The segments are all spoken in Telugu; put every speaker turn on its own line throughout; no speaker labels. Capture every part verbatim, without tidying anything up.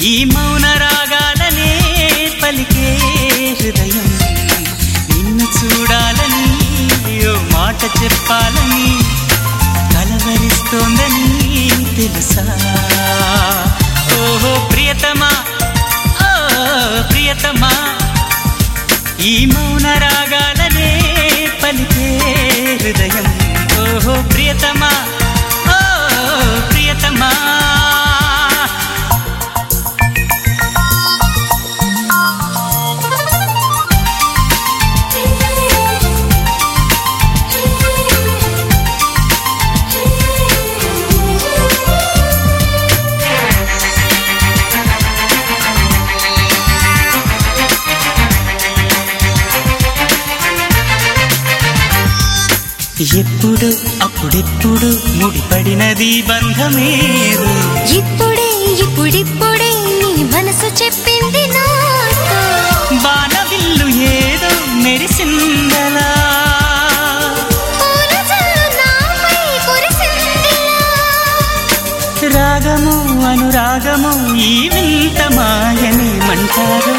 ఈ మౌన రాగాలనే పలికే హృదయం నిన్ను చూడాలని ఓ మాట చెప్పాలని కలవరిస్తోందని తెలుసా ఓహో ప్రియతమా ఓ ప్రియతమా ఈ మౌన రాగాలనే పలికే హృదయం ఓహో ప్రియతమా ఓ ప్రియతమా ఎప్పుడు అప్పుడెప్పుడు ముడిపడినది బంధమేదో
ఇప్పుడే ఇప్పుడిప్పుడే నీ మనసు చెప్పింది నాతో
బాణవిల్లు ఏదో మెరిసిందలా రాగము అనురాగము ఈ వింత మాయనేమంటారు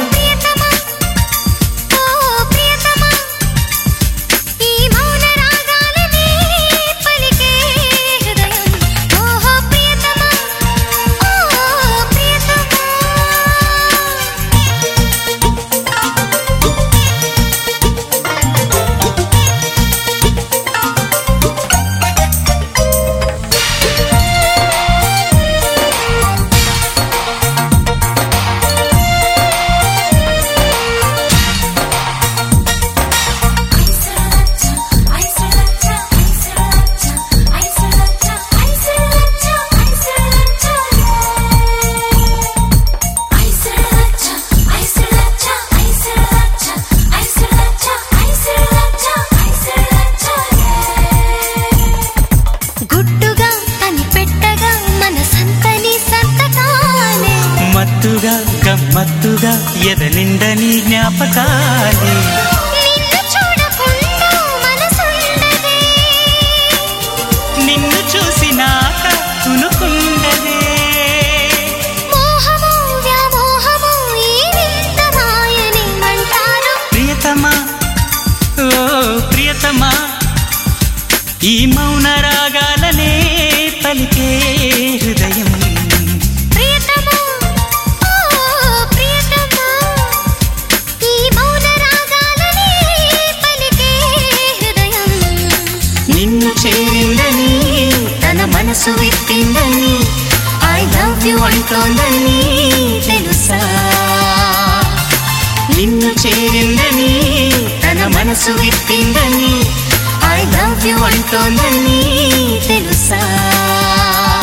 మత్తుగా గమ్మత్తుగా ఎదనిండని జ్ఞాపకాలే నిన్ను చూసినాక తునుకుండదే ప్రియతమా ఓ ప్రియతమా ఈ మౌన రాగాలనే పలికే హృదయం నిన్ను చేరిందని తన మనసు విప్పిందని ఐ లవ్ యు అంటోందని తెలుసా నిన్ను చేరిందని తన మనసు విప్పిందని ఐ లవ్ యు అంటోందని తెలుసా